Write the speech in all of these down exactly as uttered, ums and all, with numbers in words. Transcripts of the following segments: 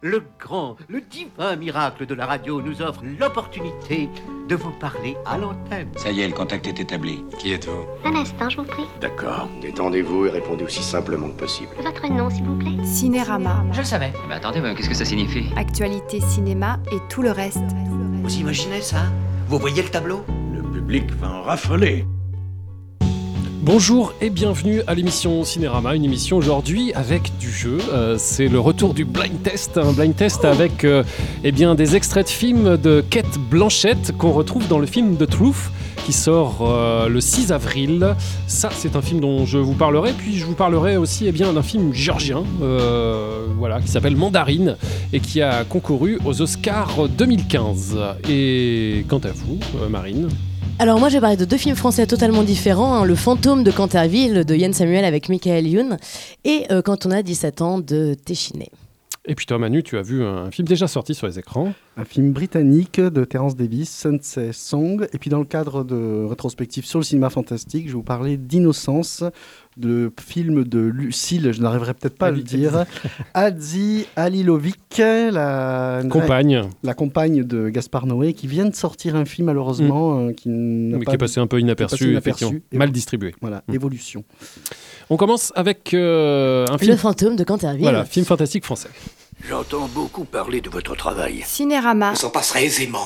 Le grand, le divin miracle de la radio nous offre l'opportunité de vous parler à l'antenne. Ça y est, le contact est établi. Qui êtes-vous? Un instant, je vous prie. D'accord. Détendez-vous et répondez aussi simplement que possible. Votre nom, s'il vous plaît. Cinérama. Je le savais. Mais attendez, mais qu'est-ce que ça signifie? Actualité cinéma et tout le reste. Vous imaginez ça? Vous voyez le tableau? Le public va en raffoler. Bonjour et bienvenue à l'émission Cinérama, une émission aujourd'hui avec du jeu. Euh, c'est le retour du blind test, un blind test avec euh, eh bien, des extraits de films de Cate Blanchett qu'on retrouve dans le film The Truth qui sort euh, le six avril. Ça, c'est un film dont je vous parlerai. Puis je vous parlerai aussi eh bien, d'un film géorgien euh, voilà, qui s'appelle Mandarine et qui a concouru aux Oscars deux mille quinze. Et quant à vous, euh, Marine? Alors moi je vais parler de deux films français totalement différents, hein, Le Fantôme de Canterville de Yann Samuel avec Michael Youn et euh, Quand on a dix-sept ans de Téchiné. Et puis toi Manu, tu as vu un film déjà sorti sur les écrans. Un film britannique de Terence Davies, Sunset Song. Et puis dans le cadre de rétrospective sur le cinéma fantastique, je vais vous parler d'Innocence, le film de Lucille, je n'arriverai peut-être pas à le dire, Hadzi Halilovic, la compagne. la compagne de Gaspard Noé, qui vient de sortir un film malheureusement mmh. euh, qui, n'a Mais pas qui est passé un peu inaperçu, inaperçu et mal distribué. Voilà, mmh. Évolution. On commence avec euh, un film... Le Fantôme de Canterville. Voilà, film fantastique français. J'entends beaucoup parler de votre travail. Cinérama. On s'en passerait aisément.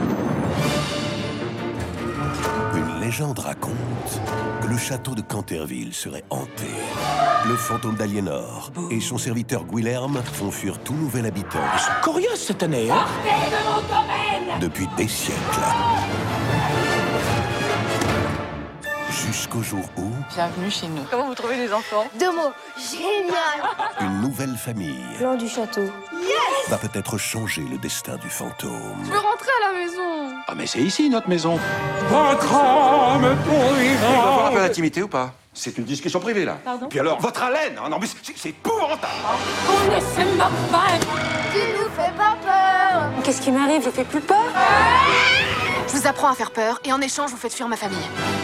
Une légende raconte que le château de Canterville serait hanté. Le fantôme d'Aliénor et son serviteur Guilherme font fuir tout nouvel habitant. Ils sont coriaces cette année, hein? Sortez de mon domaine! Depuis des siècles. Jusqu'au jour où... Bienvenue chez nous. Comment vous trouvez les enfants? Deux mots. Génial. Une nouvelle famille... Plan du château. Yes! Va peut-être changer le destin du fantôme. Je veux rentrer à la maison. Ah mais c'est ici notre maison. Votre âme pour Il va falloir un peu d'intimité ou pas? C'est une discussion privée, là. Pardon? Puis alors, votre haleine, hein, non mais c'est, c'est épouvantable. On essaie de m'appeler. Tu nous fais pas peur. Qu'est-ce qui m'arrive? Je fais plus peur? Je vous apprends à faire peur et en échange, vous faites fuir ma famille.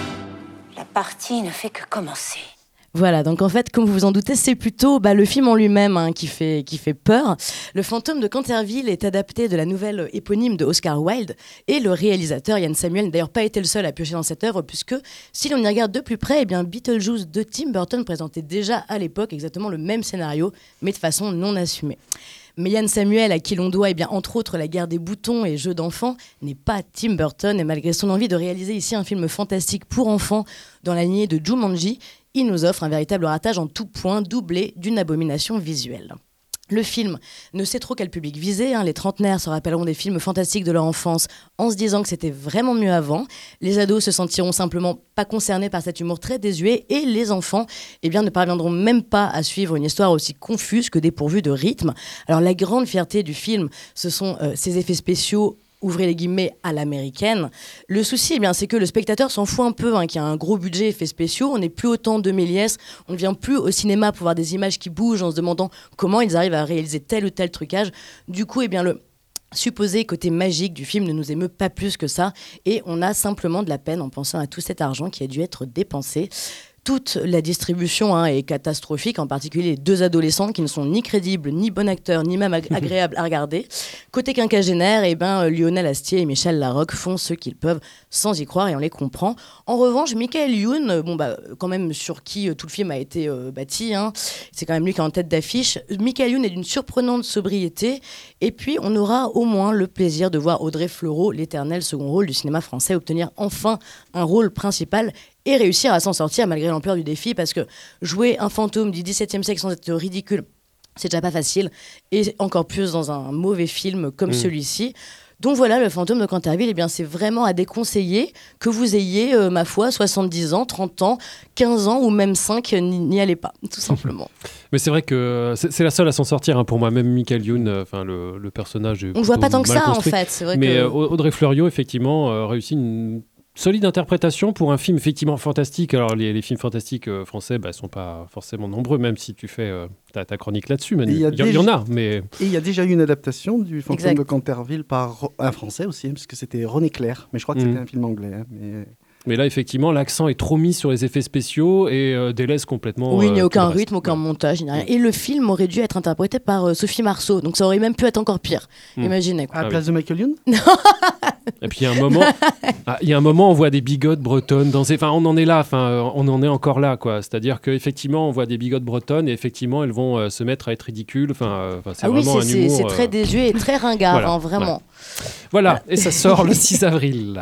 La partie ne fait que commencer. Voilà, donc en fait, comme vous vous en doutez, c'est plutôt bah, le film en lui-même hein, qui, fait, qui fait peur. Le Fantôme de Canterville est adapté de la nouvelle éponyme de Oscar Wilde et le réalisateur Yann Samuel n'a d'ailleurs pas été le seul à piocher dans cette œuvre puisque si l'on y regarde de plus près, eh bien, Beetlejuice de Tim Burton présentait déjà à l'époque exactement le même scénario, mais de façon non assumée. Mais Yann Samuel, à qui l'on doit eh bien, entre autres La guerre des boutons et Jeux d'enfants, n'est pas Tim Burton et malgré son envie de réaliser ici un film fantastique pour enfants dans la lignée de Jumanji, il nous offre un véritable ratage en tout point, doublé d'une abomination visuelle. Le film ne sait trop quel public viser, hein. Les trentenaires se rappelleront des films fantastiques de leur enfance en se disant que c'était vraiment mieux avant. Les ados se sentiront simplement pas concernés par cet humour très désuet et les enfants eh bien, ne parviendront même pas à suivre une histoire aussi confuse que dépourvue de rythme. Alors la grande fierté du film, ce sont euh, ses effets spéciaux ouvrez les guillemets, à l'américaine. Le souci, eh bien, c'est que le spectateur s'en fout un peu, hein, qu'il y a un gros budget effets spéciaux. On n'est plus autant de Méliès. On ne vient plus au cinéma pour voir des images qui bougent en se demandant comment ils arrivent à réaliser tel ou tel trucage. Du coup, eh bien, le supposé côté magique du film ne nous émeut pas plus que ça. Et on a simplement de la peine en pensant à tout cet argent qui a dû être dépensé. Toute la distribution hein, est catastrophique, en particulier les deux adolescents qui ne sont ni crédibles, ni bons acteurs, ni même ag- agréables à regarder. Côté quinquagénaire, eh ben, Lionel Astier et Michel Larocque font ce qu'ils peuvent sans y croire et on les comprend. En revanche, Michael Youn, bon, bah, quand même sur qui euh, tout le film a été euh, bâti, hein, c'est quand même lui qui est en tête d'affiche. Michael Youn est d'une surprenante sobriété et puis on aura au moins le plaisir de voir Audrey Fleurot, l'éternel second rôle du cinéma français, obtenir enfin un rôle principal et réussir à s'en sortir malgré l'ampleur du défi, parce que jouer un fantôme du dix-septième siècle sans être ridicule, c'est déjà pas facile, et encore plus dans un mauvais film comme mmh. celui-ci. Donc voilà, Le Fantôme de Canterville, eh bien, c'est vraiment à déconseiller que vous ayez, euh, ma foi, soixante-dix ans, trente ans, quinze ans ou même cinq, n'y, n'y allez pas, tout simplement. Mais c'est vrai que c'est, c'est la seule à s'en sortir, hein, pour moi, même Michael Youn, enfin euh, le, le personnage est on ne voit pas tant que ça, construit. en fait. C'est vrai mais que... euh, Audrey Fleuriot, effectivement, euh, réussit une solide interprétation pour un film effectivement fantastique. Alors les, les films fantastiques euh, français ne bah, sont pas forcément nombreux, même si tu fais euh, ta, ta chronique là-dessus, Manu. Il y, déjà... y en a, mais... Et il y a déjà eu une adaptation du Fantôme exact. de Canterville par un Français aussi, hein, parce que c'était René Clair, mais je crois que mmh. c'était un film anglais. Hein, mais... Mais là, effectivement, l'accent est trop mis sur les effets spéciaux et euh, délaisse complètement. Oui, il n'y a euh, aucun tout le rythme, reste. aucun montage, il n'y a rien. Et le film aurait dû être interprété par euh, Sophie Marceau, donc ça aurait même pu être encore pire. Hmm. Imaginez. Quoi. À la Ah place oui. de Michael Youn Et puis il y a un moment, ah, il y a un moment, on voit des bigotes bretonnes danser. Enfin, on en est là. Enfin, euh, on en est encore là, quoi. C'est-à-dire qu'effectivement, on voit des bigotes bretonnes et effectivement, elles vont euh, se mettre à être ridicules. Enfin, euh, enfin, c'est Ah oui, vraiment c'est, un c'est, humour. c'est euh, très désuet et très ringard, voilà, hein, vraiment. Voilà. Et ça sort le six avril.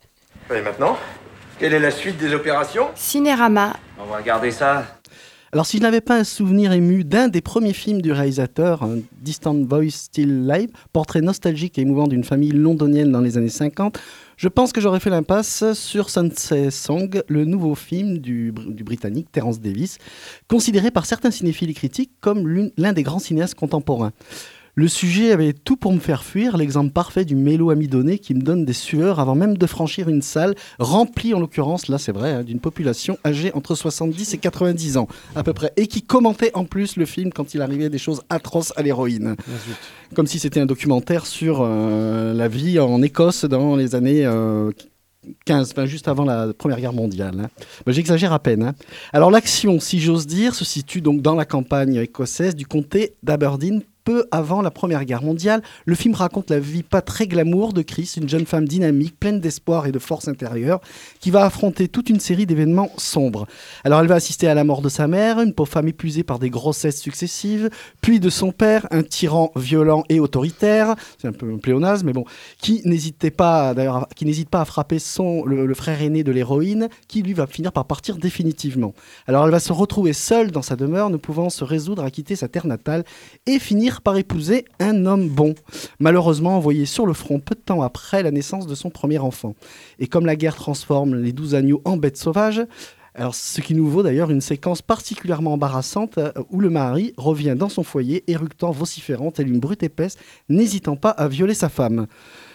Et maintenant, quelle est la suite des opérations? Cinérama. On va regarder ça. Alors, si je n'avais pas un souvenir ému d'un des premiers films du réalisateur, un Distant Voice Still Live, portrait nostalgique et émouvant d'une famille londonienne dans les années cinquante, je pense que j'aurais fait l'impasse sur Sunset Song, le nouveau film du, du Britannique Terence Davis, considéré par certains cinéphiles et critiques comme l'une, l'un des grands cinéastes contemporains. Le sujet avait tout pour me faire fuir, l'exemple parfait du mélo amidonné qui me donne des sueurs avant même de franchir une salle remplie, en l'occurrence, là c'est vrai, hein, d'une population âgée entre soixante-dix et quatre-vingt-dix ans à peu près, et qui commentait en plus le film quand il arrivait des choses atroces à l'héroïne. Comme si c'était un documentaire sur euh, la vie en Écosse dans les années... Euh, quinze, enfin, juste avant la Première Guerre mondiale. Hein. Ben, j'exagère à peine. Hein. Alors l'action, si j'ose dire, se situe donc dans la campagne écossaise du comté d'Aberdeen, peu avant la Première Guerre mondiale. Le film raconte la vie pas très glamour de Chris, une jeune femme dynamique, pleine d'espoir et de force intérieure, qui va affronter toute une série d'événements sombres. Alors elle va assister à la mort de sa mère, une pauvre femme épuisée par des grossesses successives, puis de son père, un tyran violent et autoritaire, c'est un peu un pléonasme, mais bon, qui n'hésitait pas, d'ailleurs, qui n'hésite pas à frapper son, le, le frère aîné de l'héroïne, qui lui va finir par partir définitivement. Alors elle va se retrouver seule dans sa demeure, ne pouvant se résoudre à quitter sa terre natale et finir par épouser un homme bon, malheureusement envoyé sur le front peu de temps après la naissance de son premier enfant. Et comme la guerre transforme les douze agneaux en bêtes sauvages, alors ce qui nous vaut d'ailleurs une séquence particulièrement embarrassante euh, où le mari revient dans son foyer, éructant, vociférant, telle une brute épaisse, n'hésitant pas à violer sa femme.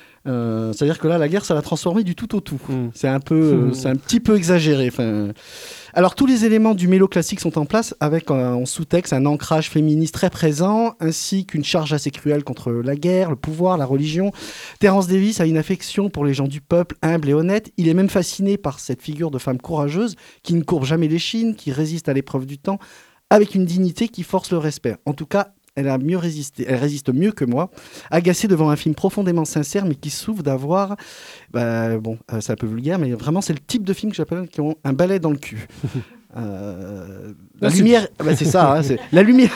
Euh, c'est-à-dire que là, la guerre, ça l'a transformé du tout au tout. Mmh. C'est un peu, euh, c'est un petit peu exagéré. Enfin, alors tous les éléments du mélo classique sont en place, avec euh, en sous-texte un ancrage féministe très présent, ainsi qu'une charge assez cruelle contre la guerre, le pouvoir, la religion. Terence Davis a une affection pour les gens du peuple, humble et honnête. Il est même fasciné par cette figure de femme courageuse qui ne courbe jamais l'échine, qui résiste à l'épreuve du temps, avec une dignité qui force le respect. En tout cas, elle a mieux résisté, elle résiste mieux que moi, agacée devant un film profondément sincère, mais qui souffre d'avoir, bah, bon, euh, c'est un peu vulgaire, mais vraiment c'est le type de film que j'appelle qui ont un balai dans le cul. Euh, la lumière, bah c'est ça, hein, c'est, la lumière,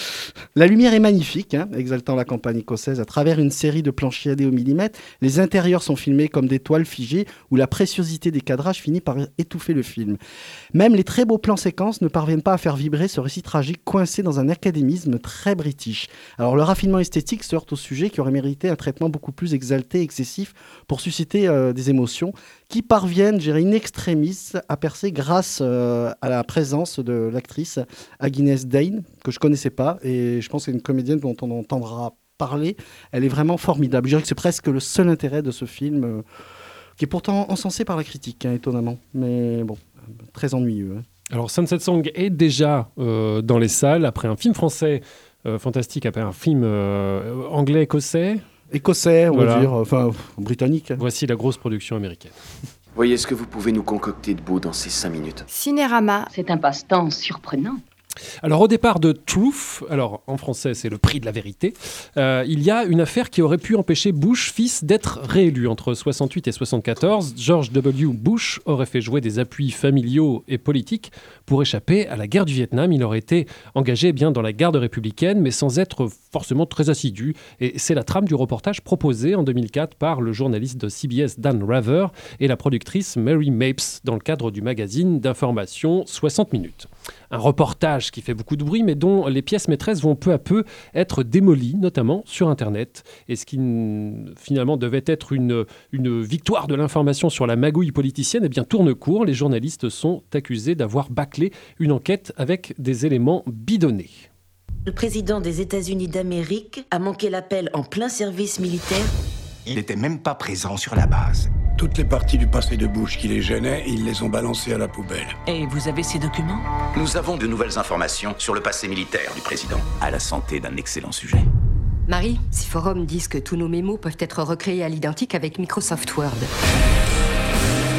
la lumière est magnifique, hein, exaltant la campagne écossaise à travers une série de plans chiadés au millimètre. Les intérieurs sont filmés comme des toiles figées où la préciosité des cadrages finit par étouffer le film. Même les très beaux plans séquences ne parviennent pas à faire vibrer ce récit tragique coincé dans un académisme très british. Alors le raffinement esthétique se heurte au sujet qui aurait mérité un traitement beaucoup plus exalté, excessif, pour susciter euh, des émotions qui parviennent, gérer in extremis, à percer grâce euh, à la présence de l'actrice Agnes Dane, que je ne connaissais pas, et je pense que c'est une comédienne dont on entendra parler. Elle est vraiment formidable. Je dirais que c'est presque le seul intérêt de ce film, euh, qui est pourtant encensé par la critique, hein, étonnamment, mais bon, très ennuyeux. Hein. Alors Sunset Song est déjà euh, dans les salles, après un film français euh, fantastique, après un film euh, anglais-écossais. Écossais, on voilà. va dire, enfin britannique. Voici la grosse production américaine. Voyez ce que vous pouvez nous concocter de beau dans ces cinq minutes. Cinérama. C'est un passe-temps surprenant. Alors au départ de Truth, alors en français c'est le prix de la vérité, euh, il y a une affaire qui aurait pu empêcher Bush fils d'être réélu. Entre soixante-huit et soixante-quatorze, George W. Bush aurait fait jouer des appuis familiaux et politiques pour échapper à la guerre du Vietnam. Il aurait été engagé bien dans la garde républicaine, mais sans être forcément très assidu. Et c'est la trame du reportage proposé en deux mille quatre par le journaliste de C B S Dan Rather et la productrice Mary Mapes dans le cadre du magazine d'information soixante minutes. Un reportage qui fait beaucoup de bruit, mais dont les pièces maîtresses vont peu à peu être démolies, notamment sur Internet. Et ce qui finalement devait être une, une victoire de l'information sur la magouille politicienne, eh bien tourne court. Les journalistes sont accusés d'avoir bâclé une enquête avec des éléments bidonnés. Le président des États-Unis d'Amérique a manqué l'appel en plein service militaire. Il n'était même pas présent sur la base. Toutes les parties du passé de Bush qui les gênaient, ils les ont balancées à la poubelle. Et vous avez ces documents ? Nous avons de nouvelles informations sur le passé militaire du président. À la santé d'un excellent sujet. Marie, si Forum disent que tous nos mémos peuvent être recréés à l'identique avec Microsoft Word.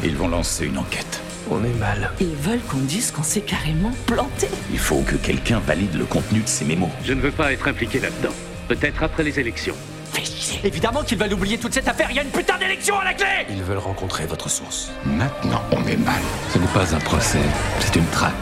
Ils vont lancer une enquête. On est mal. Ils veulent qu'on dise qu'on s'est carrément planté. Il faut que quelqu'un valide le contenu de ces mémos. Je ne veux pas être impliqué là-dedans. Peut-être après les élections. Évidemment qu'ils veulent oublier toute cette affaire, il y a une putain d'élection à la clé. Ils veulent rencontrer votre source. Maintenant, on est mal. Ce n'est pas un procès, c'est une traque.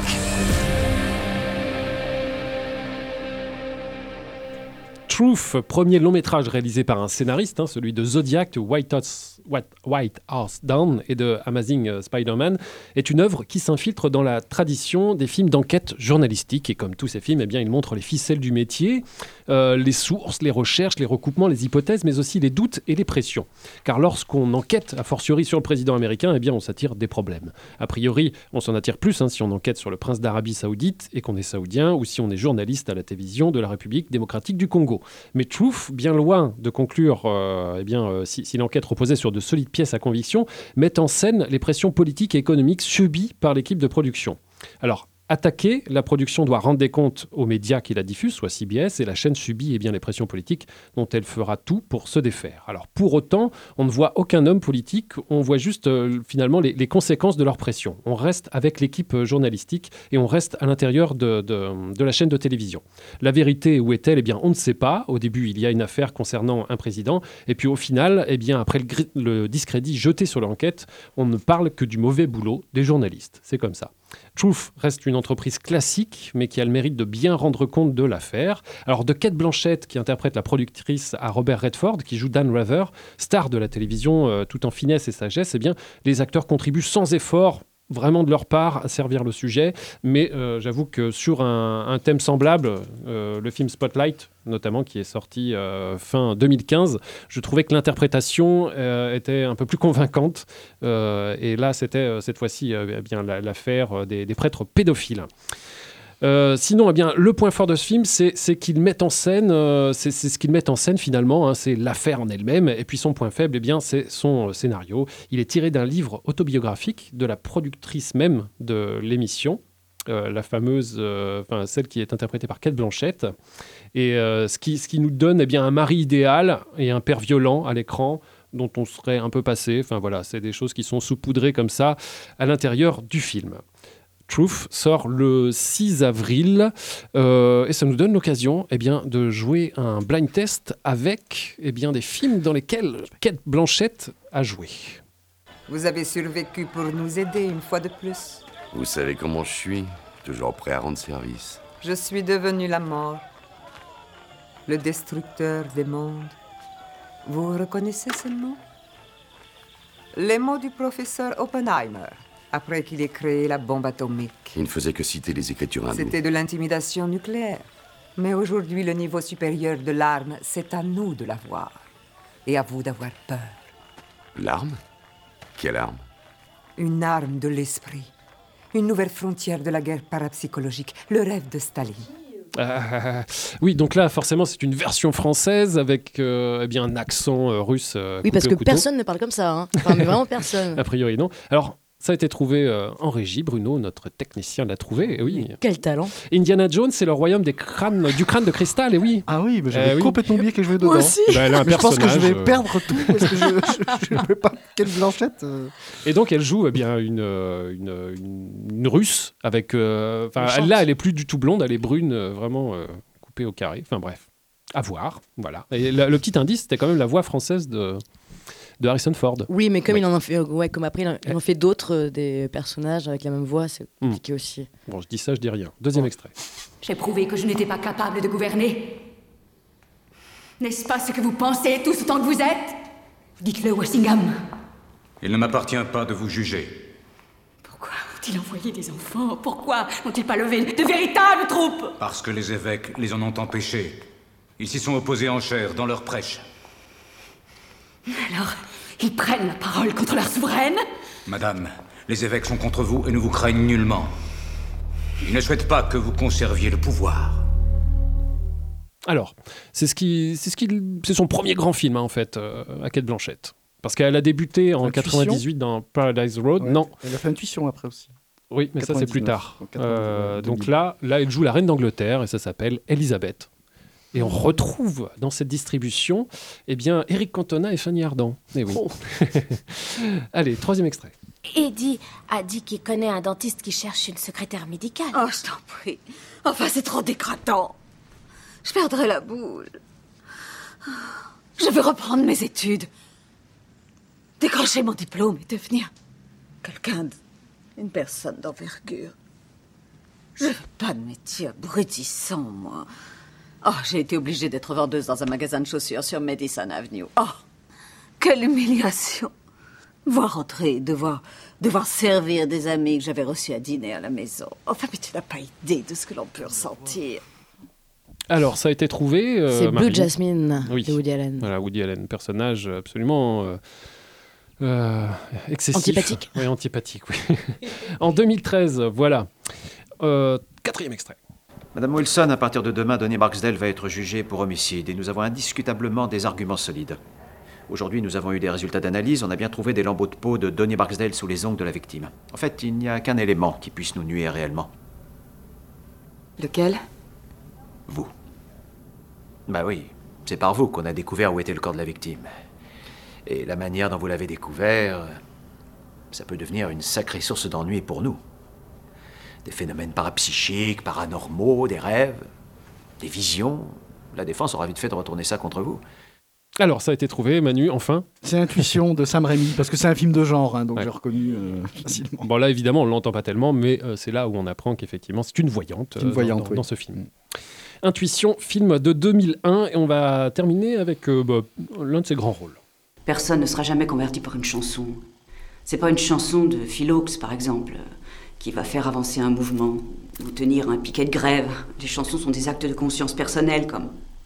Truth, premier long métrage réalisé par un scénariste, hein, celui de Zodiac, White House, White, White House Down et de Amazing Spider-Man, est une œuvre qui s'infiltre dans la tradition des films d'enquête journalistique. Et comme tous ces films, eh bien, il montre les ficelles du métier, euh, les sources, les recherches, les recoupements, les hypothèses, mais aussi les doutes et les pressions. Car lorsqu'on enquête, a fortiori sur le président américain, eh bien, on s'attire des problèmes. A priori, on s'en attire plus hein, si on enquête sur le prince d'Arabie Saoudite et qu'on est saoudien, ou si on est journaliste à la télévision de la République démocratique du Congo. Mais Truth, bien loin de conclure euh, eh bien, euh, si, si l'enquête reposait sur de solides pièces à conviction, met en scène les pressions politiques et économiques subies par l'équipe de production. Alors, attaquée, la production doit rendre des comptes aux médias qui la diffusent, soit C B S, et la chaîne subit eh bien, les pressions politiques dont elle fera tout pour se défaire. Alors pour autant, on ne voit aucun homme politique, on voit juste euh, finalement les, les conséquences de leur pression. On reste avec l'équipe journalistique et on reste à l'intérieur de, de, de la chaîne de télévision. La vérité, où est-elle ? Eh bien, on ne sait pas. Au début, il y a une affaire concernant un président, et puis au final, eh bien, après le, gri- le discrédit jeté sur l'enquête, on ne parle que du mauvais boulot des journalistes. C'est comme ça. Truth reste une entreprise classique, mais qui a le mérite de bien rendre compte de l'affaire. Alors, de Cate Blanchett, qui interprète la productrice, à Robert Redford, qui joue Dan Rather, star de la télévision euh, tout en finesse et sagesse, eh bien, les acteurs contribuent sans effort vraiment de leur part à servir le sujet, mais euh, j'avoue que sur un, un thème semblable, euh, le film Spotlight, notamment, qui est sorti euh, fin deux mille quinze, je trouvais que l'interprétation euh, était un peu plus convaincante, euh, et là c'était euh, cette fois-ci euh, eh bien, la, l'affaire des, des prêtres pédophiles. Euh, sinon, eh bien, le point fort de ce film, c'est, c'est qu'il met en scène, euh, c'est, c'est ce qu'il met en scène finalement, hein, c'est l'affaire en elle-même. Et puis son point faible, eh bien, c'est son euh, scénario. Il est tiré d'un livre autobiographique de la productrice même de l'émission, euh, la fameuse, euh, enfin celle qui est interprétée par Cate Blanchett. Et euh, ce qui, ce qui nous donne, eh bien, un mari idéal et un père violent à l'écran, dont on serait un peu passé. Enfin voilà, c'est des choses qui sont saupoudrées comme ça à l'intérieur du film. Truth sort le six avril euh, et ça nous donne l'occasion eh bien, de jouer un blind test avec eh bien, des films dans lesquels Cate Blanchett a joué. Vous avez survécu pour nous aider une fois de plus. Vous savez comment je suis, toujours prêt à rendre service. Je suis devenu la mort, le destructeur des mondes. Vous reconnaissez ce nom ? Les mots du professeur Oppenheimer. Après qu'il ait créé la bombe atomique. Il ne faisait que citer les écritures hindoues. C'était de l'intimidation nucléaire. Mais aujourd'hui, le niveau supérieur de l'arme, c'est à nous de l'avoir. Et à vous d'avoir peur. L'arme ? Quelle arme ? Une arme de l'esprit. Une nouvelle frontière de la guerre parapsychologique. Le rêve de Staline. Euh, oui, donc là, forcément, c'est une version française avec euh, eh bien, un accent euh, russe. Euh, oui, parce que couteau. Personne ne parle comme ça. Hein. Enfin, mais vraiment personne. A priori, non. Alors, ça a été trouvé euh, en régie. Bruno, notre technicien, l'a trouvé. Et oui. Quel talent. Indiana Jones, c'est le royaume des crânes, du crâne de cristal. Et oui. Ah oui, mais j'avais euh, oui. complètement oublié que je jouais dedans. Moi aussi. Bah, là, un mais je pense que je vais euh... perdre tout parce que je ne vais pas. Quelle Blanchette euh... Et donc, elle joue eh bien, une, une, une, une russe. avec. Euh, elle, là, elle est plus du tout blonde, elle est brune, euh, vraiment euh, coupée au carré. Enfin, bref. À voir. Voilà. Et le, le petit indice, c'était quand même la voix française de. de Harrison Ford. Oui, mais comme ouais. il en a fait, ouais, comme après, il en, il en fait d'autres, euh, des personnages avec la même voix, c'est compliqué mmh. aussi. Bon, je dis ça, je dis rien. Deuxième bon. extrait. J'ai prouvé que je n'étais pas capable de gouverner. N'est-ce pas ce que vous pensez tous autant que vous êtes ? Dites-le, Walsingham. Il ne m'appartient pas de vous juger. Pourquoi ont-ils envoyé des enfants ? Pourquoi n'ont-ils pas levé de véritables troupes ? Parce que les évêques les en ont empêchés. Ils s'y sont opposés en chair dans leur prêche. Alors, ils prennent la parole contre leur souveraine ? Madame, les évêques sont contre vous et ne vous craignent nullement. Ils ne souhaitent pas que vous conserviez le pouvoir. Alors, c'est, ce qui, c'est, ce qui, c'est son premier grand film, hein, en fait, euh, à Cate Blanchett. Parce qu'elle a débuté en Intuition. quatre-vingt-dix-huit dans Paradise Road. Ouais. Non. Elle a fait Intuition après aussi. Oui, mais ça, c'est plus tard. Euh, donc donc là, là, elle joue la reine d'Angleterre et ça s'appelle Elisabeth. Et on retrouve dans cette distribution eh bien, Eric Cantona et Fanny Ardant. Eh oui. Oh. Allez, troisième extrait. Eddie a dit qu'il connaît un dentiste qui cherche une secrétaire médicale. Oh, je t'en prie. Enfin, c'est trop dégratant. Je perdrai la boule. Je veux reprendre mes études. Décrocher mon diplôme et devenir quelqu'un, d- une personne d'envergure. Je veux pas de métier abrutissant, moi. Oh, j'ai été obligée d'être vendeuse dans un magasin de chaussures sur Madison Avenue. Oh, quelle humiliation. Voir entrer, devoir, devoir servir des amis que j'avais reçus à dîner à la maison. Enfin, mais tu n'as pas idée de ce que l'on peut ressentir. Alors, ça a été trouvé. euh, C'est Blue Marie. Jasmine Oui. de Woody Allen. Voilà, Woody Allen, personnage absolument euh, euh, excessif. Antipathique. Oui, antipathique, oui. En deux mille treize, voilà. Euh, quatrième extrait. Madame Wilson, à partir de demain, Donnie Barksdale va être jugé pour homicide et nous avons indiscutablement des arguments solides. Aujourd'hui, nous avons eu des résultats d'analyse. On a bien trouvé des lambeaux de peau de Donnie Barksdale sous les ongles de la victime. En fait, il n'y a qu'un élément qui puisse nous nuire réellement. Lequel? Vous. Bah oui, c'est par vous qu'on a découvert où était le corps de la victime. Et la manière dont vous l'avez découvert, ça peut devenir une sacrée source d'ennui pour nous. Des phénomènes parapsychiques, paranormaux, des rêves, des visions. La défense aura vite fait de retourner ça contre vous. Alors, ça a été trouvé, Manu, enfin. C'est Intuition de Sam Raimi, parce que c'est un film de genre, hein, donc Ouais. j'ai reconnu euh, facilement. Bon, là, évidemment, on ne l'entend pas tellement, mais euh, c'est là où on apprend qu'effectivement, c'est une voyante, C'est une euh, voyante, dans, oui. dans ce film. Intuition, film de deux mille un, et on va terminer avec euh, bah, l'un de ses grands rôles. Personne ne sera jamais converti par une chanson. C'est pas une chanson de Phil Hawkes, par exemple, qui va faire avancer un mouvement ou tenir un piquet de grève. Les chansons sont des actes de conscience personnels, comme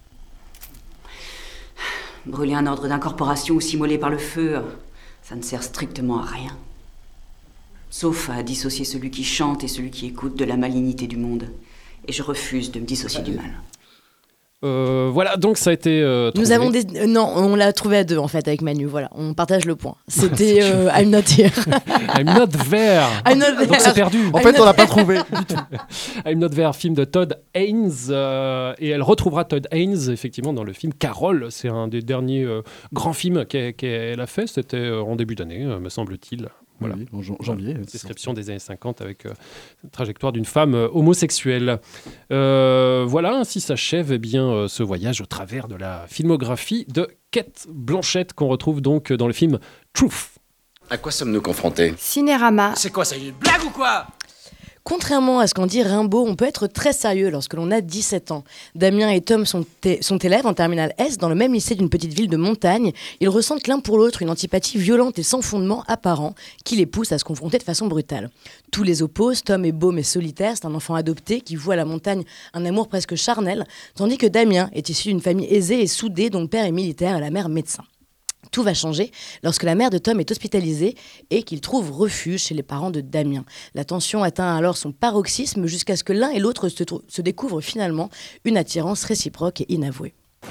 brûler un ordre d'incorporation ou s'immoler par le feu. Ça ne sert strictement à rien. Sauf à dissocier celui qui chante et celui qui écoute de la malignité du monde. Et je refuse de me dissocier du mal. Euh, voilà, donc ça a été euh, Nous trouvé. avons des... euh, non, on l'a trouvé à deux en fait avec Manu. Voilà, on partage le point. C'était euh, I'm not here. I'm not there. I'm not Donc there. c'est perdu. En fait, I'm on l'a not- pas trouvé du tout. I'm not there, film de Todd Haynes, euh, et elle retrouvera Todd Haynes effectivement dans le film Carol. C'est un des derniers euh, grands films qu'elle, qu'elle a fait. C'était euh, en début d'année, euh, me semble-t-il. Voilà. Oui, en jan- janvier. Voilà. Description des années cinquante avec euh, la trajectoire d'une femme euh, homosexuelle. Euh, voilà, ainsi s'achève eh bien, euh, ce voyage au travers de la filmographie de Cate Blanchett qu'on retrouve donc dans le film Truth. À quoi sommes-nous confrontés? Cinérama. C'est quoi ça, une blague ou quoi? Contrairement à ce qu'en dit Rimbaud, on peut être très sérieux lorsque l'on a dix-sept ans. Damien et Tom sont, é- sont élèves en terminale S dans le même lycée d'une petite ville de montagne. Ils ressentent l'un pour l'autre une antipathie violente et sans fondement apparent qui les pousse à se confronter de façon brutale. Tous les opposent, Tom est beau mais solitaire, c'est un enfant adopté qui voue à la montagne un amour presque charnel, tandis que Damien est issu d'une famille aisée et soudée dont le père est militaire et la mère médecin. Tout va changer lorsque la mère de Tom est hospitalisée et qu'il trouve refuge chez les parents de Damien. La tension atteint alors son paroxysme jusqu'à ce que l'un et l'autre se, trou- se découvrent finalement une attirance réciproque et inavouée.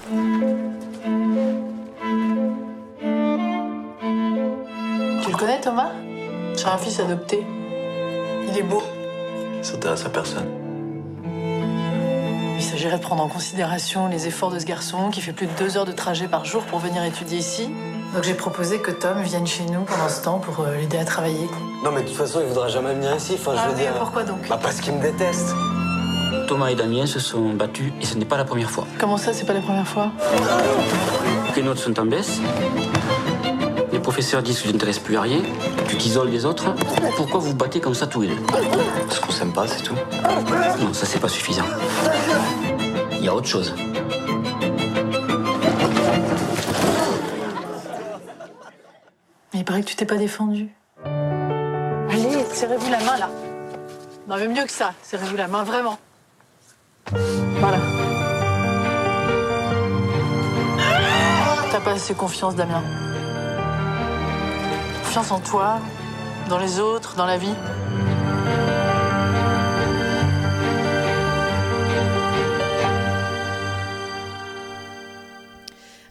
Tu le connais, Thomas? J'ai un fils adopté. Il est beau. Ça t'intéresse à personne. Il s'agirait de prendre en considération les efforts de ce garçon qui fait plus de deux heures de trajet par jour pour venir étudier ici. Donc j'ai proposé que Tom vienne chez nous pendant ce temps pour euh, l'aider à travailler. Non, mais de toute façon, il voudra jamais venir ici. Enfin, Ah je veux oui, dire. pourquoi donc? Bah, parce qu'il me déteste. Thomas et Damien se sont battus et ce n'est pas la première fois. Comment ça, c'est pas la première fois? Les notes sont en baisse. Les professeurs disent que tu n'intéresses plus à rien, tu t'isoles des autres. Pourquoi vous vous battez comme ça tous les deux? Parce qu'on s'aime pas, c'est tout. Non, ça c'est pas suffisant. Il y a autre chose. Mais il paraît que tu t'es pas défendu. Allez, serrez-vous la main là. Non, mais mieux que ça, serrez-vous la main, vraiment. Voilà. T'as pas assez confiance, Damien. Confiance en toi, dans les autres, dans la vie.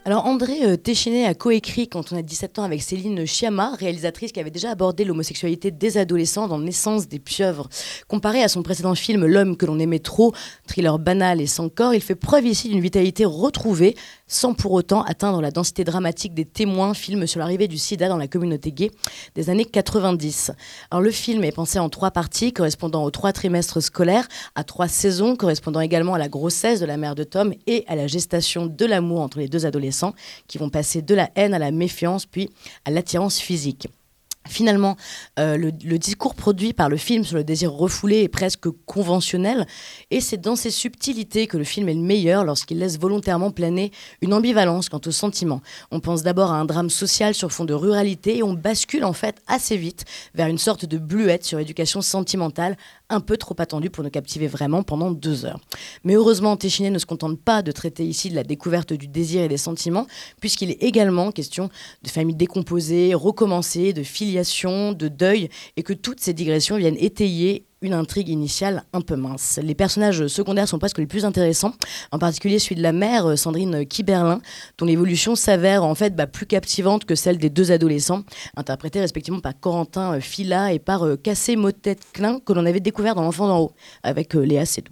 Alors André euh, Téchiné a coécrit Quand on a dix-sept ans avec Céline Sciamma, réalisatrice qui avait déjà abordé l'homosexualité des adolescents dans Naissance des pieuvres. Comparé à son précédent film L'homme que l'on aimait trop, thriller banal et sans corps, il fait preuve ici d'une vitalité retrouvée sans pour autant atteindre la densité dramatique des témoins, film sur l'arrivée du sida dans la communauté gay des années quatre-vingt-dix. Alors le film est pensé en trois parties correspondant aux trois trimestres scolaires, à trois saisons correspondant également à la grossesse de la mère de Tom et à la gestation de l'amour entre les deux adolescents qui vont passer de la haine à la méfiance puis à l'attirance physique. Finalement, euh, le, le discours produit par le film sur le désir refoulé est presque conventionnel et c'est dans ses subtilités que le film est le meilleur lorsqu'il laisse volontairement planer une ambivalence quant aux sentiments. On pense d'abord à un drame social sur fond de ruralité et on bascule en fait assez vite vers une sorte de bluette sur éducation sentimentale un peu trop attendue pour nous captiver vraiment pendant deux heures. Mais heureusement, Téchiné ne se contente pas de traiter ici de la découverte du désir et des sentiments puisqu'il est également question de familles décomposées, recommencées, de filiation, de deuil, et que toutes ces digressions viennent étayer une intrigue initiale un peu mince. Les personnages secondaires sont presque les plus intéressants, en particulier celui de la mère, Sandrine Kiberlin, dont l'évolution s'avère en fait bah, plus captivante que celle des deux adolescents, interprétés respectivement par Corentin Fila et par euh, Cassé Motet-Klein, que l'on avait découvert dans L'Enfant d'en haut, avec euh, Léa Seydoux.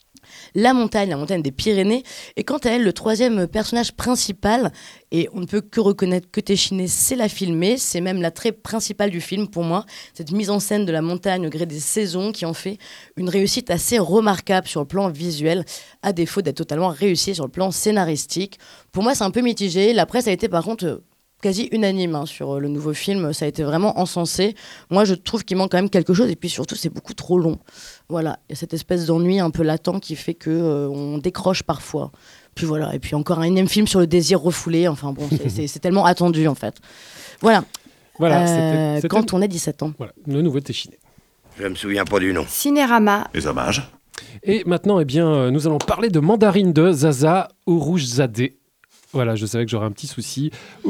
La montagne, la montagne des Pyrénées, est quant à elle le troisième personnage principal, et on ne peut que reconnaître que Téchiné sait la filmer, c'est même l'attrait principal du film pour moi, cette mise en scène de la montagne au gré des saisons qui en fait une réussite assez remarquable sur le plan visuel, à défaut d'être totalement réussie sur le plan scénaristique. Pour moi c'est un peu mitigé, la presse a été par contre quasi unanime hein, sur le nouveau film, ça a été vraiment encensé. Moi, je trouve qu'il manque quand même quelque chose, et puis surtout, c'est beaucoup trop long. Voilà, il y a cette espèce d'ennui un peu latent qui fait que euh, on décroche parfois. Puis voilà, et puis encore un énième film sur le désir refoulé. Enfin bon, c'est, c'est, c'est tellement attendu en fait. Voilà. Voilà. Euh, c'était, c'était... Quand on a dix-sept ans. Voilà, le nouveau Téchiné. Je me souviens pas du nom. Cinérama. Les hommages. Et maintenant, eh bien, nous allons parler de Mandarine de Zaza Urushzadeh. Voilà, je savais que j'aurais un petit souci.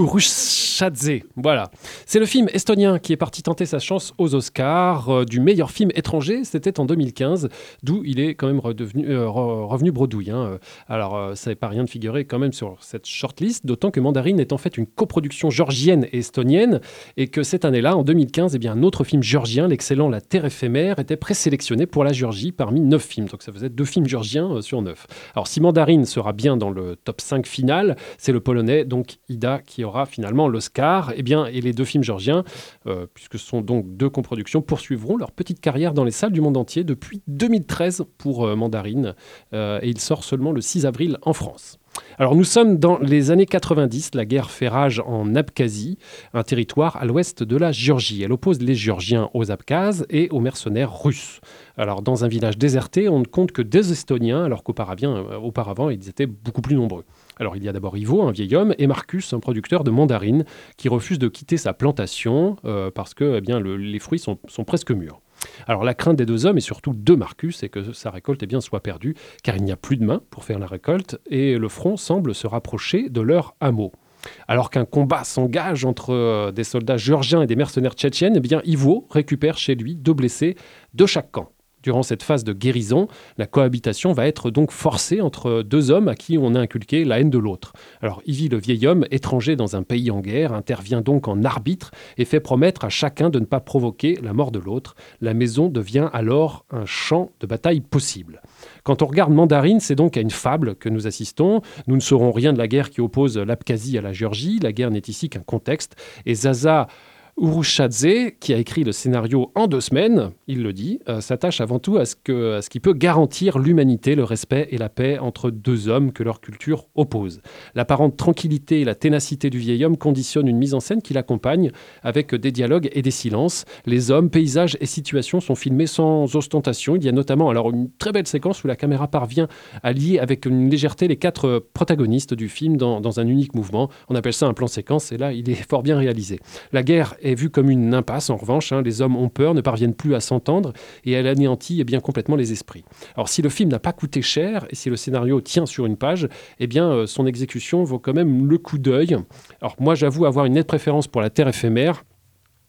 Urushzadeh, voilà. C'est le film estonien qui est parti tenter sa chance aux Oscars euh, du meilleur film étranger. C'était en deux mille quinze, d'où il est quand même redevenu, euh, revenu bredouille. Hein. Alors, euh, ça n'est pas rien de figurer quand même sur cette shortlist, d'autant que Mandarine est en fait une coproduction georgienne et estonienne, et que cette année-là, en deux mille quinze, eh bien, un autre film georgien, l'excellent La Terre éphémère, était présélectionné pour la Géorgie parmi neuf films. Donc ça faisait deux films georgiens euh, sur neuf. Alors, si Mandarine sera bien dans le top cinq final, c'est le polonais, donc Ida, qui aura finalement l'Oscar. Eh bien, et les deux films georgiens, euh, puisque ce sont donc deux coproductions, poursuivront leur petite carrière dans les salles du monde entier depuis deux mille treize pour euh, Mandarine. Euh, et il sort seulement le six avril en France. Alors nous sommes dans les années quatre-vingt-dix, la guerre fait rage en Abkhazie, un territoire à l'ouest de la Géorgie. Elle oppose les Géorgiens aux Abkhazes et aux mercenaires russes. Alors dans un village déserté, on ne compte que des Estoniens, alors qu'auparavant euh, auparavant, ils étaient beaucoup plus nombreux. Alors il y a d'abord Ivo, un vieil homme, et Marcus, un producteur de mandarines, qui refuse de quitter sa plantation euh, parce que eh bien, le, les fruits sont, sont presque mûrs. Alors la crainte des deux hommes, et surtout de Marcus, c'est que sa récolte eh bien, soit perdue, car il n'y a plus de main pour faire la récolte, et le front semble se rapprocher de leur hameau. Alors qu'un combat s'engage entre euh, des soldats géorgiens et des mercenaires tchétchènes, eh bien, Ivo récupère chez lui deux blessés de chaque camp. Durant cette phase de guérison, la cohabitation va être donc forcée entre deux hommes à qui on a inculqué la haine de l'autre. Alors Ivy, le vieil homme, étranger dans un pays en guerre, intervient donc en arbitre et fait promettre à chacun de ne pas provoquer la mort de l'autre. La maison devient alors un champ de bataille possible. Quand on regarde Mandarine, c'est donc à une fable que nous assistons. Nous ne saurons rien de la guerre qui oppose l'Abkhazie à la Géorgie. La guerre n'est ici qu'un contexte. Et Zaza Urushzadeh, qui a écrit le scénario en deux semaines, il le dit, euh, s'attache avant tout à ce, que, à ce qui peut garantir l'humanité, le respect et la paix entre deux hommes que leur culture oppose. L'apparente tranquillité et la ténacité du vieil homme conditionnent une mise en scène qui l'accompagne avec des dialogues et des silences. Les hommes, paysages et situations sont filmés sans ostentation. Il y a notamment alors, une très belle séquence où la caméra parvient à lier avec une légèreté les quatre protagonistes du film dans, dans un unique mouvement. On appelle ça un plan séquence et là, il est fort bien réalisé. La guerre est vue comme une impasse, en revanche. Hein, les hommes ont peur, ne parviennent plus à s'entendre et elle anéantit eh bien, complètement les esprits. Alors, si le film n'a pas coûté cher et si le scénario tient sur une page, eh bien, euh, son exécution vaut quand même le coup d'œil. Alors, moi, j'avoue avoir une nette préférence pour La Terre éphémère.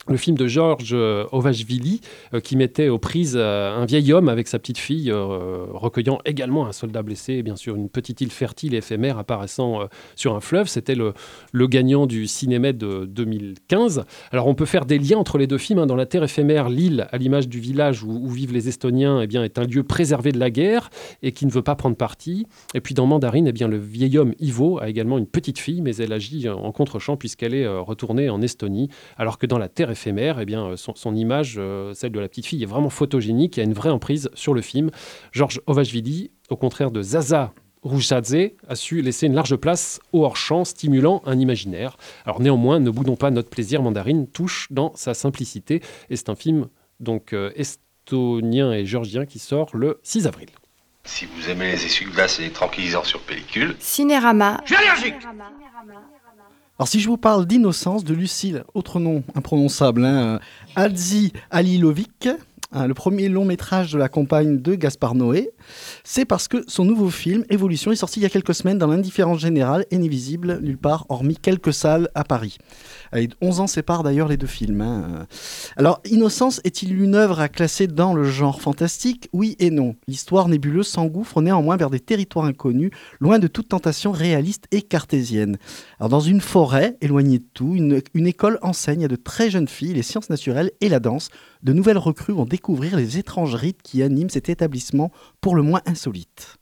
le film de Georges euh, Ovachvili euh, qui mettait aux prises euh, un vieil homme avec sa petite fille, euh, recueillant également un soldat blessé, et bien sûr une petite île fertile et éphémère apparaissant euh, sur un fleuve. C'était le, le gagnant du Cinéma de deux mille quinze. Alors on peut faire des liens entre les deux films. Hein. Dans La Terre éphémère, l'île, à l'image du village où, où vivent les Estoniens, eh bien, est un lieu préservé de la guerre et qui ne veut pas prendre parti. Et puis dans Mandarine, eh bien, le vieil homme Ivo a également une petite fille, mais elle agit en contre-champ puisqu'elle est euh, retournée en Estonie, alors que dans La Terre éphémère, eh bien, son, son image, euh, celle de la petite fille, est vraiment photogénique et a une vraie emprise sur le film. Georges Ovachvili, au contraire de Zaza Rouchadze, a su laisser une large place au hors-champ, stimulant un imaginaire. Alors néanmoins, ne boudons pas notre plaisir, Mandarine touche dans sa simplicité, et c'est un film donc euh, estonien et géorgien qui sort le six avril. Si vous aimez les essuie-glaces et les tranquillisants sur pellicule... Cinérama. Je suis allergique. Alors si je vous parle d'Innocence de Lucille, autre nom imprononçable, hein, Hadzi Halilovic, hein, le premier long métrage de la compagne de Gaspard Noé, c'est parce que son nouveau film, Évolution, est sorti il y a quelques semaines dans l'indifférence générale et n'est visible nulle part, hormis quelques salles à Paris. Et onze ans séparent d'ailleurs les deux films. Hein. Alors, Innocence est-il une œuvre à classer dans le genre fantastique ? Oui et non. L'histoire nébuleuse s'engouffre néanmoins vers des territoires inconnus, loin de toute tentation réaliste et cartésienne. Alors, dans une forêt, éloignée de tout, une, une école enseigne à de très jeunes filles les sciences naturelles et la danse. De nouvelles recrues vont découvrir les étranges rites qui animent cet établissement pour le moins insolite.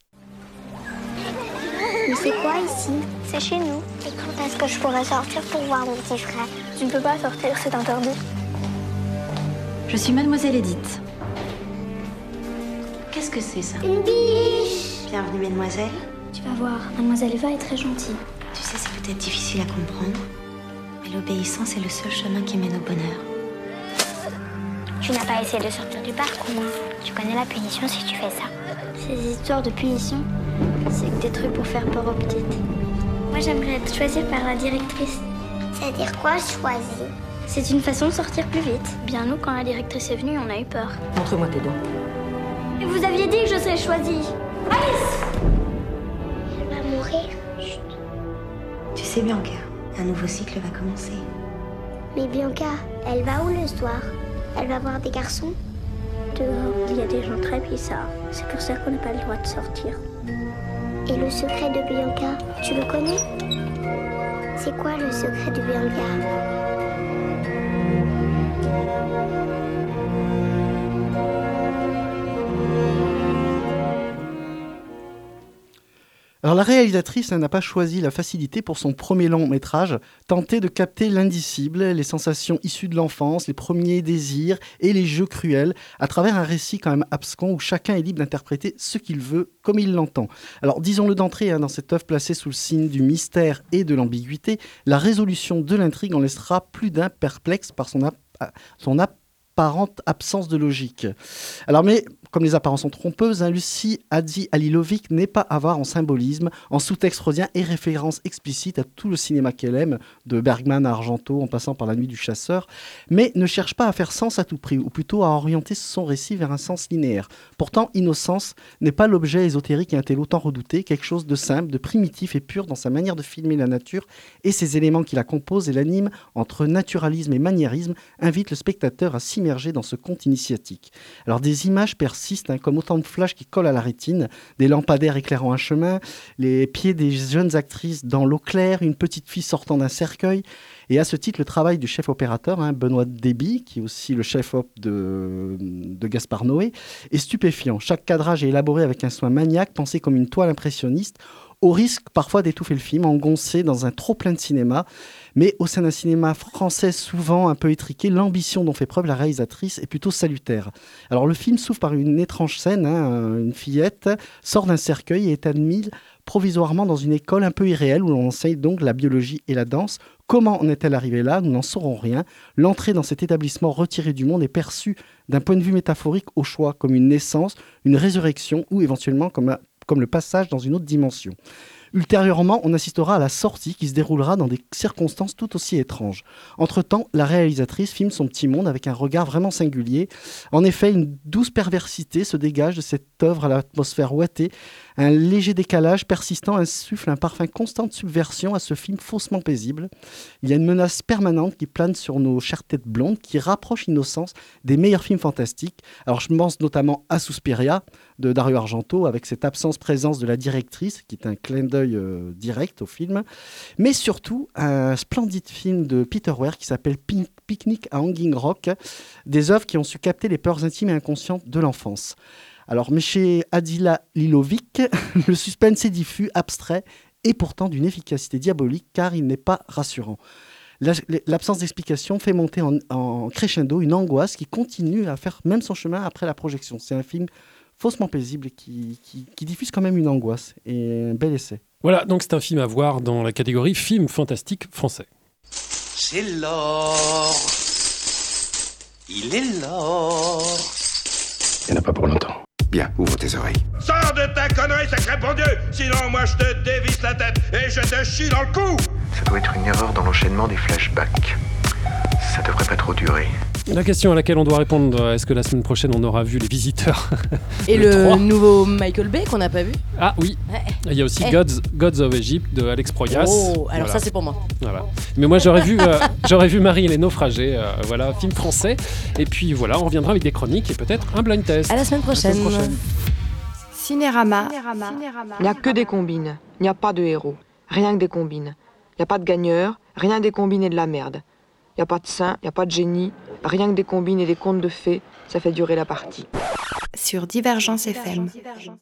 Mais c'est quoi ici? C'est chez nous. Et quand est-ce que je pourrais sortir pour voir mon petit frère? Tu ne peux pas sortir, c'est interdit. Je suis Mademoiselle Edith. Qu'est-ce que c'est ça? Une biche. Bienvenue, Mademoiselle. Tu vas voir, Mademoiselle Eva est très gentille. Tu sais, c'est peut-être difficile à comprendre, mais l'obéissance est le seul chemin qui mène au bonheur. Tu n'as pas essayé de sortir du parc au moins. Tu connais la punition si tu fais ça. Ces histoires de punition, c'est que des trucs pour faire peur aux petites. Moi, j'aimerais être choisie par la directrice. C'est-à-dire quoi, choisie? C'est une façon de sortir plus vite. Bien nous, quand la directrice est venue, on a eu peur. Montre-moi tes dents. Et vous aviez dit que je serais choisie. Alice! Elle va mourir. Chut. Tu sais, Bianca, un nouveau cycle va commencer. Mais Bianca, elle va où le soir? Elle va voir des garçons? Dehors, il y a des gens très bizarres. C'est pour ça qu'on n'a pas le droit de sortir. Et le secret de Bianca, tu le connais? C'est quoi le secret de Bianca? Alors la réalisatrice n'a pas choisi la facilité pour son premier long métrage, tenter de capter l'indicible, les sensations issues de l'enfance, les premiers désirs et les jeux cruels, à travers un récit quand même abscon où chacun est libre d'interpréter ce qu'il veut, comme il l'entend. Alors disons-le d'entrée, hein, dans cette œuvre placée sous le signe du mystère et de l'ambiguïté, la résolution de l'intrigue en laissera plus d'un perplexe par son, ap- son ap- apparente absence de logique. Alors, mais comme les apparences sont trompeuses, hein, Lucie Hadzi Halilovic n'est pas avare en symbolisme, en sous-texte freudien et référence explicite à tout le cinéma qu'elle aime, de Bergman à Argento en passant par La Nuit du Chasseur, mais ne cherche pas à faire sens à tout prix, ou plutôt à orienter son récit vers un sens linéaire. Pourtant, Innocence n'est pas l'objet ésotérique et un tel autant redouté, quelque chose de simple, de primitif et pur dans sa manière de filmer la nature, et ses éléments qui la composent et l'animent entre naturalisme et maniérisme invitent le spectateur à s'immerger dans ce conte initiatique. Alors des images persistent, hein, comme autant de flashs qui collent à la rétine, des lampadaires éclairant un chemin, les pieds des jeunes actrices dans l'eau claire, une petite fille sortant d'un cercueil. Et à ce titre, le travail du chef opérateur, hein, Benoît Déby, qui est aussi le chef op de, de Gaspard Noé, est stupéfiant. Chaque cadrage est élaboré avec un soin maniaque, pensé comme une toile impressionniste, au risque parfois d'étouffer le film, engoncé dans un trop-plein de cinéma. Mais au sein d'un cinéma français souvent un peu étriqué, l'ambition dont fait preuve la réalisatrice est plutôt salutaire. Alors le film s'ouvre par une étrange scène, hein, une fillette sort d'un cercueil et est admise provisoirement dans une école un peu irréelle où l'on enseigne donc la biologie et la danse. Comment en est-elle arrivée là? Nous n'en saurons rien. L'entrée dans cet établissement retiré du monde est perçue d'un point de vue métaphorique au choix comme une naissance, une résurrection ou éventuellement comme, un, comme le passage dans une autre dimension. Ultérieurement, on assistera à la sortie qui se déroulera dans des circonstances tout aussi étranges. Entre-temps, la réalisatrice filme son petit monde avec un regard vraiment singulier. En effet, une douce perversité se dégage de cette œuvre à l'atmosphère ouatée. Un léger décalage persistant insuffle un parfum constant de subversion à ce film faussement paisible. Il y a une menace permanente qui plane sur nos chères têtes blondes, qui rapproche Innocence des meilleurs films fantastiques. Alors je pense notamment à Suspiria de Dario Argento, avec cette absence-présence de la directrice, qui est un clin d'œil euh, direct au film. Mais surtout, un splendide film de Peter Weir qui s'appelle Pin- Picnic à Hanging Rock, des œuvres qui ont su capter les peurs intimes et inconscientes de l'enfance. Alors, mais chez Adila Lilovic, le suspense est diffus, abstrait et pourtant d'une efficacité diabolique car il n'est pas rassurant. La, l'absence d'explication fait monter en, en crescendo une angoisse qui continue à faire même son chemin après la projection. C'est un film faussement paisible qui, qui, qui diffuse quand même une angoisse et un bel essai. Voilà, donc c'est un film à voir dans la catégorie film fantastique français. C'est l'or. Il est l'or. Il n'y en a pas pour longtemps. Bien, ouvre tes oreilles. Sors de ta connerie, sacré bon Dieu! Sinon, moi, je te dévisse la tête et je te chie dans le cou! Ça doit être une erreur dans l'enchaînement des flashbacks. Ça devrait pas trop durer. La question à laquelle on doit répondre, est-ce que la semaine prochaine on aura vu Les Visiteurs? Et le, le nouveau Michael Bay qu'on n'a pas vu? Ah oui, ouais. Il y a aussi eh. Gods, Gods of Egypt de Alex Proyas. Oh, alors voilà. Ça c'est pour moi. Voilà. Mais moi j'aurais vu, euh, j'aurais vu Marie et les naufragés, euh, voilà, film français. Et puis voilà, on reviendra avec des chroniques et peut-être un blind test. À la semaine prochaine. À la semaine prochaine. Cinérama. Il n'y a que des combines, il n'y a pas de héros, rien que des combines. Il n'y a pas de gagneurs, rien que des combines et de la merde. Il n'y a pas de saint, il n'y a pas de génie, rien que des combines et des contes de fées, ça fait durer la partie. Sur Divergence F M.